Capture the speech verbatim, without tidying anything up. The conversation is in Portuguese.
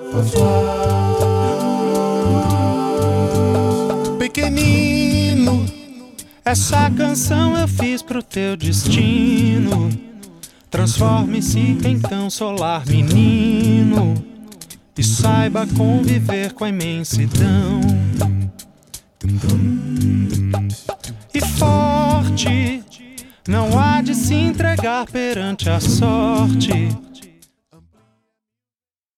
Pequenino, essa canção eu fiz pro teu destino. Transforme-se então, solar menino, e saiba conviver com a imensidão. E forte, não há de se entregar perante a sorte.